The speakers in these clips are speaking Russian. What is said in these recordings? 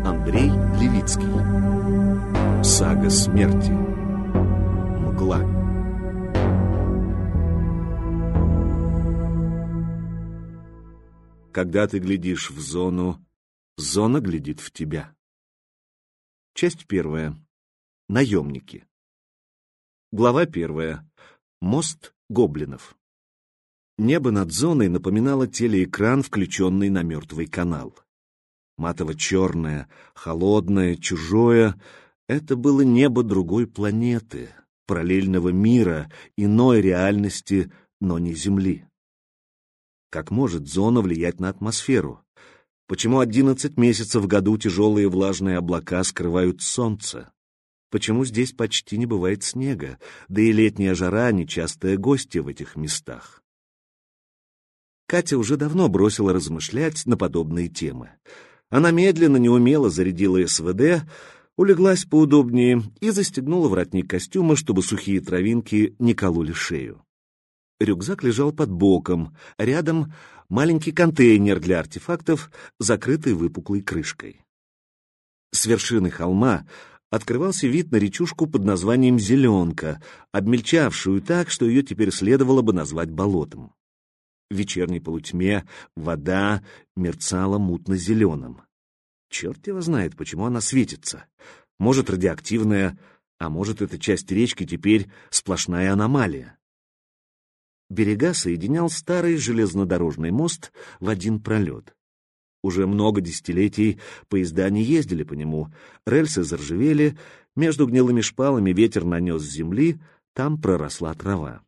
Андрей Левицкий. Сага смерти. Мгла. Когда ты глядишь в зону, зона глядит в тебя. Часть первая. Наемники. Глава первая. Мост гоблинов. Небо над зоной напоминало телеэкран, включенный на мертвый канал. Матово-черное, холодное, чужое — это было небо другой планеты, параллельного мира, иной реальности, но не Земли. Как может зона влиять на атмосферу? Почему 11 месяцев в году тяжелые влажные облака скрывают солнце? Почему здесь почти не бывает снега, да и летняя жара — нечастые гости в этих местах? Катя уже давно бросила размышлять на подобные темы. Она медленно, неумело зарядила СВД, улеглась поудобнее и застегнула воротник костюма, чтобы сухие травинки не кололи шею. Рюкзак лежал под боком, а рядом маленький контейнер для артефактов, закрытый выпуклой крышкой. С вершины холма открывался вид на речушку под названием Зеленка, обмельчавшую так, что ее теперь следовало бы назвать болотом. В вечерней полутьме вода мерцала мутно-зеленым. Черт его знает, почему она светится. Может, радиоактивная, а может, эта часть речки теперь сплошная аномалия. Берега соединял старый железнодорожный мост в один пролет. Уже много десятилетий поезда не ездили по нему, рельсы заржавели, между гнилыми шпалами ветер нанес с земли, там проросла трава.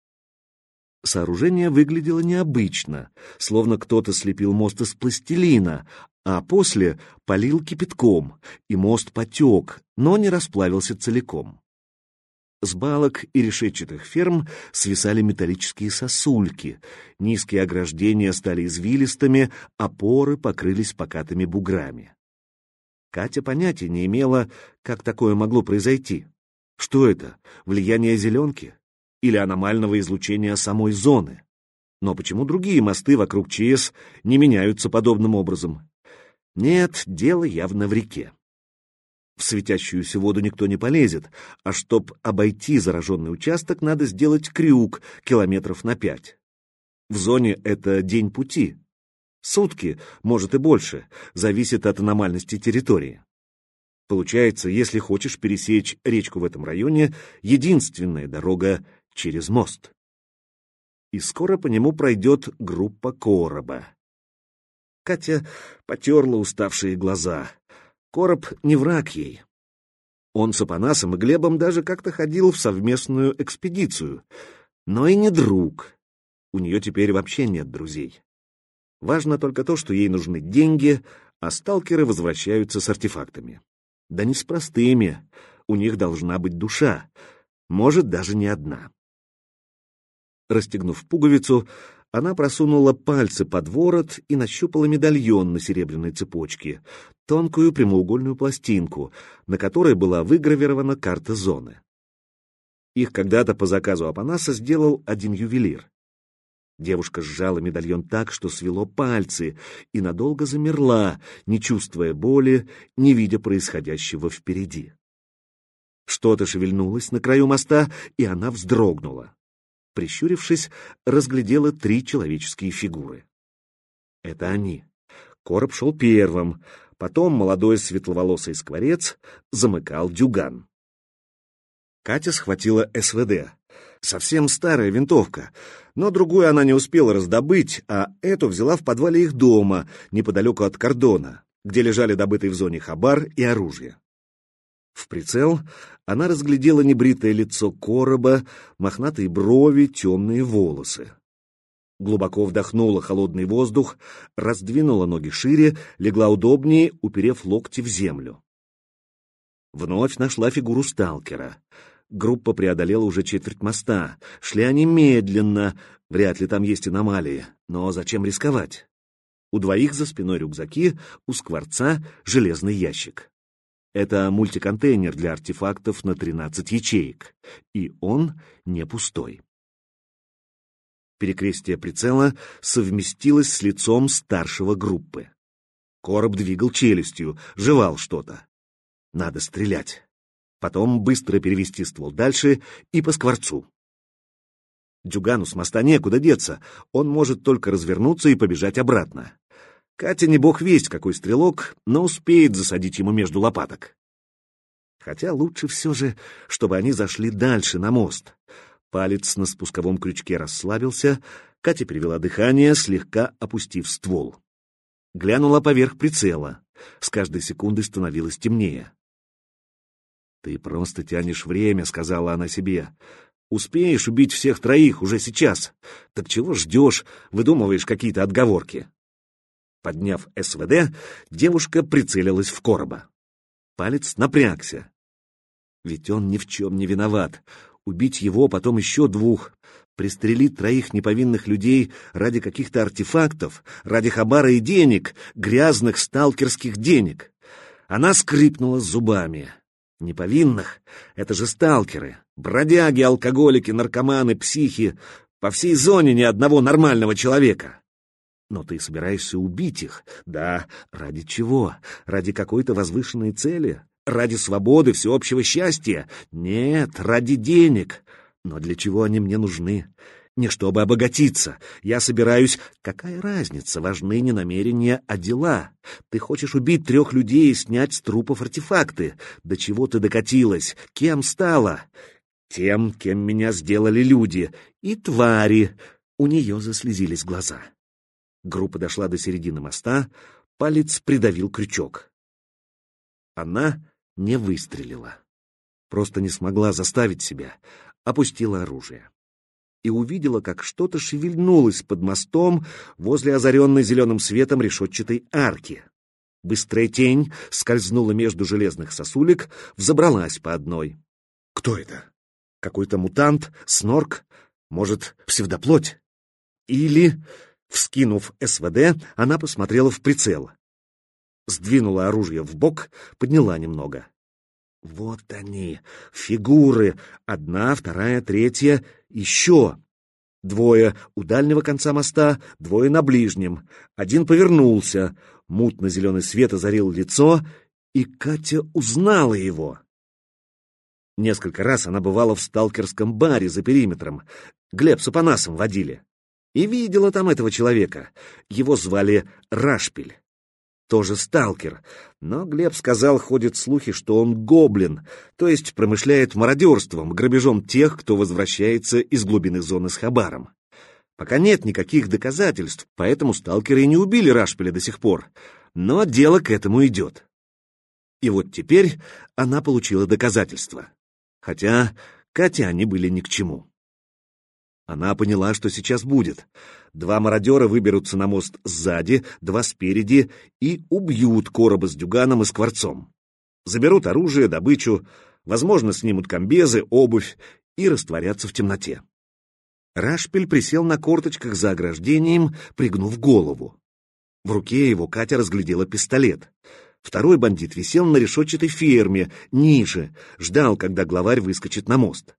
Сооружение выглядело необычно, словно кто-то слепил мост из пластилина, а после полил кипятком, и мост потек, но не расплавился целиком. С балок и решетчатых ферм свисали металлические сосульки, низкие ограждения стали извилистыми, опоры покрылись покатыми буграми. Катя понятия не имела, как такое могло произойти. Что это, влияние зеленки? Или аномального излучения самой зоны? Но почему другие мосты вокруг ЧС не меняются подобным образом? Нет, дело явно в реке. В светящуюся воду никто не полезет, а чтоб обойти зараженный участок, надо сделать крюк километров на 5. В зоне это день пути. Сутки, может и больше, зависит от аномальности территории. Получается, если хочешь пересечь речку в этом районе, единственная дорога через мост. И скоро по нему пройдет группа короба. Катя потерла уставшие глаза. Короб не враг ей. Он с Апанасом и Глебом даже как-то ходил в совместную экспедицию. Но и не друг. У нее теперь вообще нет друзей. Важно только то, что ей нужны деньги, а сталкеры возвращаются с артефактами. Да не с простыми. У них должна быть душа. Может, даже не одна. Расстегнув пуговицу, она просунула пальцы под ворот и нащупала медальон на серебряной цепочке, тонкую прямоугольную пластинку, на которой была выгравирована карта зоны. Их когда-то по заказу Апанаса сделал один ювелир. Девушка сжала медальон так, что свело пальцы, и надолго замерла, не чувствуя боли, не видя происходящего впереди. Что-то шевельнулось на краю моста, и она вздрогнула. Прищурившись, разглядела 3 человеческие фигуры. Это они. Короб шел первым, потом молодой светловолосый скворец замыкал дюган. Катя схватила СВД. Совсем старая винтовка, но другую она не успела раздобыть, а эту взяла в подвале их дома, неподалеку от кордона, где лежали добытый в зоне хабар и оружие. В прицел она разглядела небритое лицо короба, мохнатые брови, темные волосы. Глубоко вдохнула холодный воздух, раздвинула ноги шире, легла удобнее, уперев локти в землю. Вновь нашла фигуру сталкера. Группа преодолела уже четверть моста. Шли они медленно, вряд ли там есть аномалии, но зачем рисковать? У двоих за спиной рюкзаки, у скворца железный ящик. Это мультиконтейнер для артефактов на 13 ячеек, и он не пустой. Перекрестие прицела совместилось с лицом старшего группы. Короб двигал челюстью, жевал что-то. Надо стрелять. Потом быстро перевести ствол дальше и по скворцу. Дюгану с моста некуда деться, он может только развернуться и побежать обратно. Катя не бог весть какой стрелок, но успеет засадить ему между лопаток. Хотя лучше все же, чтобы они зашли дальше, на мост. Палец на спусковом крючке расслабился, Катя перевела дыхание, слегка опустив ствол. Глянула поверх прицела. С каждой секундой становилось темнее. «Ты просто тянешь время», — сказала она себе. «Успеешь убить всех троих уже сейчас. Так чего ждешь, выдумываешь какие-то отговорки?» Подняв СВД, девушка прицелилась в Короба. Палец напрягся. Ведь он ни в чем не виноват. Убить его, потом еще двух. Пристрелить троих неповинных людей ради каких-то артефактов, ради хабара и денег, грязных сталкерских денег. Она скрипнула зубами. Неповинных — это же сталкеры, бродяги, алкоголики, наркоманы, психи. По всей зоне ни одного нормального человека. Но ты собираешься убить их? Да, ради чего? Ради какой-то возвышенной цели? Ради свободы, всеобщего счастья? Нет, ради денег. Но для чего они мне нужны? Не чтобы обогатиться. Я собираюсь... Какая разница? Важны не намерения, а дела. Ты хочешь убить 3 людей и снять с трупов артефакты. До чего ты докатилась? Кем стала? Тем, кем меня сделали люди. И твари. У нее заслезились глаза. Группа дошла до середины моста, палец придавил крючок. Она не выстрелила. Просто не смогла заставить себя. Опустила оружие. И увидела, как что-то шевельнулось под мостом возле озаренной зеленым светом решетчатой арки. Быстрая тень скользнула между железных сосулек, взобралась по одной. Кто это? Какой-то мутант? Снорк? Может, псевдоплоть? Или... Вскинув СВД, она посмотрела в прицел. Сдвинула оружие в бок, подняла немного. Вот они, фигуры. 1, 2, 3, еще. 2 у дальнего конца моста, 2 на ближнем. 1 повернулся. Мутно-зеленый свет озарил лицо, и Катя узнала его. Несколько раз она бывала в сталкерском баре за периметром. Глеб с Апанасом водили. И видела там этого человека. Его звали Рашпиль. Тоже сталкер. Но Глеб сказал, ходят слухи, что он гоблин, то есть промышляет мародерством, грабежом тех, кто возвращается из глубины зоны с хабаром. Пока нет никаких доказательств, поэтому сталкеры и не убили Рашпиля до сих пор. Но дело к этому идет. И вот теперь она получила доказательства. Хотя Кате они были ни к чему. Она поняла, что сейчас будет. 2 мародера выберутся на мост сзади, 2 спереди и убьют Короба с Дюганом и Скворцом. Заберут оружие, добычу, возможно, снимут комбезы, обувь и растворятся в темноте. Рашпиль присел на корточках за ограждением, пригнув голову. В руке его Катя разглядела пистолет. Второй бандит висел на решетчатой ферме, ниже, ждал, когда главарь выскочит на мост.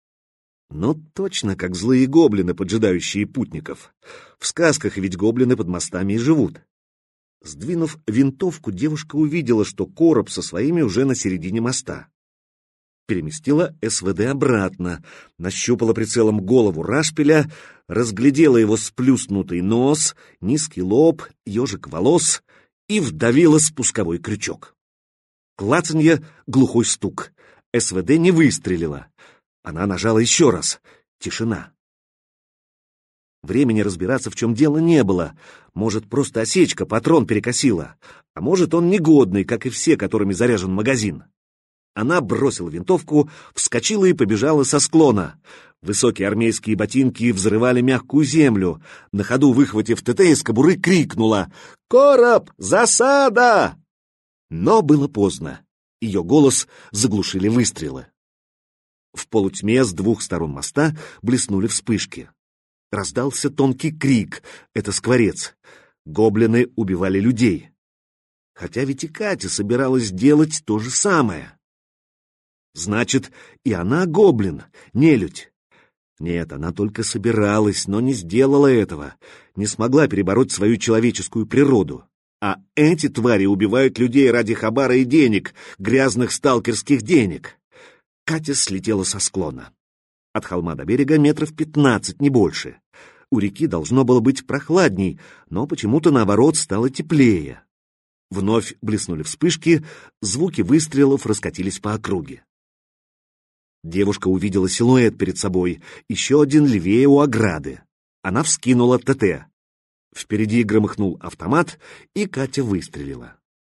Но точно как злые гоблины, поджидающие путников. В сказках ведь гоблины под мостами и живут. Сдвинув винтовку, девушка увидела, что Короб со своими уже на середине моста. Переместила СВД обратно, нащупала прицелом голову Рашпиля, разглядела его сплюснутый нос, низкий лоб, ежик волос и вдавила спусковой крючок. Клацанье, глухой стук. СВД не выстрелила. Она нажала еще раз. Тишина. Времени разбираться, в чем дело, не было. Может, просто осечка, патрон перекосила. А может, он негодный, как и все, которыми заряжен магазин. Она бросила винтовку, вскочила и побежала со склона. Высокие армейские ботинки взрывали мягкую землю. На ходу, выхватив ТТ из кобуры, крикнула: «Короб! Засада!» Но было поздно. Ее голос заглушили выстрелы. В полутьме с 2 сторон моста блеснули вспышки. Раздался тонкий крик. Это Скворец. Гоблины убивали людей. Хотя ведь и Катя собиралась делать то же самое. Значит, и она гоблин, нелюдь. Нет, она только собиралась, но не сделала этого. Не смогла перебороть свою человеческую природу. А эти твари убивают людей ради хабара и денег, грязных сталкерских денег. Катя слетела со склона. От холма до берега метров 15, не больше. У реки должно было быть прохладней, но почему-то, наоборот, стало теплее. Вновь блеснули вспышки, звуки выстрелов раскатились по округе. Девушка увидела силуэт перед собой, еще один левее у ограды. Она вскинула ТТ. Впереди громыхнул автомат, и Катя выстрелила.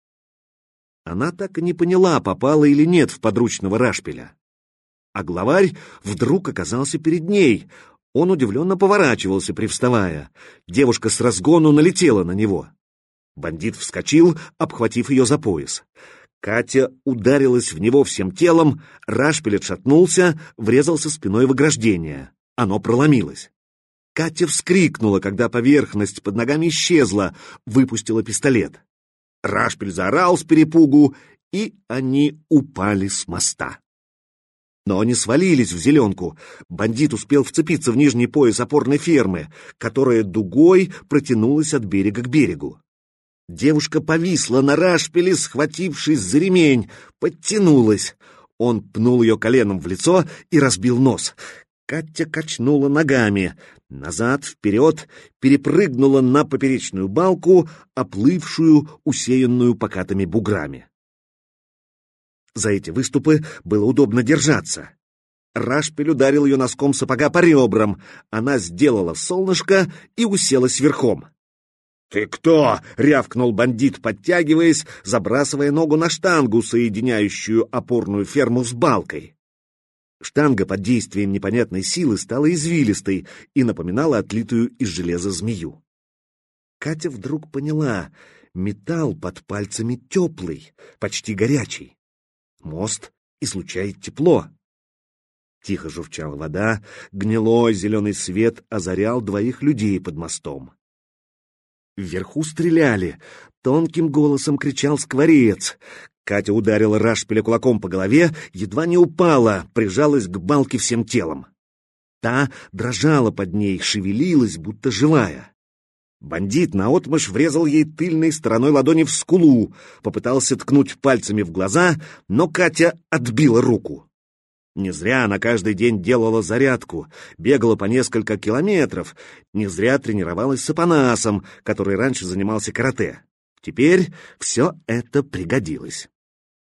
Она так и не поняла, попала или нет в подручного Рашпиля. А главарь вдруг оказался перед ней. Он удивленно поворачивался, привставая. Девушка с разгону налетела на него. Бандит вскочил, обхватив ее за пояс. Катя ударилась в него всем телом, Рашпиль отшатнулся, врезался спиной в ограждение. Оно проломилось. Катя вскрикнула, когда поверхность под ногами исчезла, выпустила пистолет. Рашпиль заорал с перепугу, и они упали с моста. Но они свалились в зеленку. Бандит успел вцепиться в нижний пояс опорной фермы, которая дугой протянулась от берега к берегу. Девушка повисла на Рашпиле, схватившись за ремень, подтянулась. Он пнул ее коленом в лицо и разбил нос. Катя качнула ногами. Назад, вперед, перепрыгнула на поперечную балку, оплывшую, усеянную покатыми буграми. За эти выступы было удобно держаться. Рашпиль ударил ее носком сапога по ребрам. Она сделала солнышко и уселась верхом. «Ты кто?» — рявкнул бандит, подтягиваясь, забрасывая ногу на штангу, соединяющую опорную ферму с балкой. Штанга под действием непонятной силы стала извилистой и напоминала отлитую из железа змею. Катя вдруг поняла — металл под пальцами теплый, почти горячий. Мост излучает тепло. Тихо журчала вода, гнилой зеленый свет озарял двоих людей под мостом. Вверху стреляли, тонким голосом кричал скворец. Катя ударила Рашпиля кулаком по голове, едва не упала, прижалась к балке всем телом. Та дрожала под ней, шевелилась, будто живая. Бандит наотмашь врезал ей тыльной стороной ладони в скулу, попытался ткнуть пальцами в глаза, но Катя отбила руку. Не зря она каждый день делала зарядку, бегала по несколько километров, не зря тренировалась с Апанасом, который раньше занимался карате. Теперь все это пригодилось.